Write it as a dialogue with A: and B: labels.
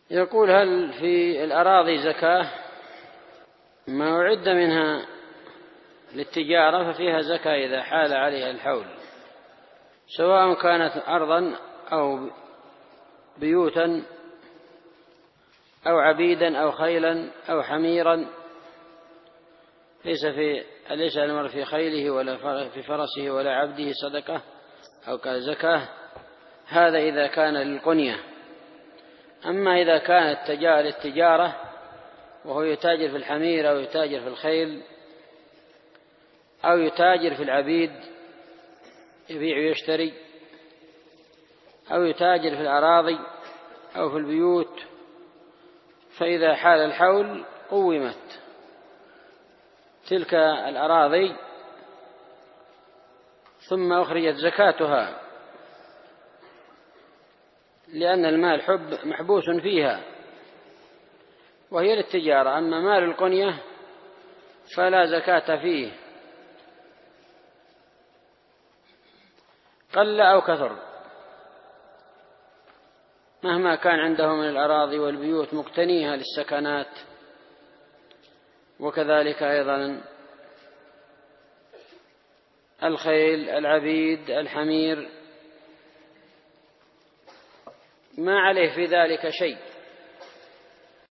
A: يقول: هل في الأراضي زكاة؟ ما أعد منها للتجارة ففيها زكاة إذا حال عليها الحول، سواء كانت أرضا أو بيوتا أو عبيدا أو خيلا أو حميرا. ليس المرء في خيله ولا في فرسه ولا عبده صدقة أو كزكاة. هذا إذا كان للقنية. أما إذا كانت للتجارة وهو يتاجر في الحمير أو يتاجر في الخيل أو يتاجر في العبيد يبيع ويشتري أو يتاجر في الأراضي أو في البيوت، فإذا حال الحول قومت تلك الأراضي ثم أخرجت زكاتها، لأن المال محبوس فيها وهي للتجارة. أما مال القنية فلا زكاة فيه قل أو كثر، مهما كان عنده من الأراضي والبيوت مقتنيها للسكنات. وكذلك أيضا الخيل، العبيد، الحمير، ما عليه في ذلك شيء،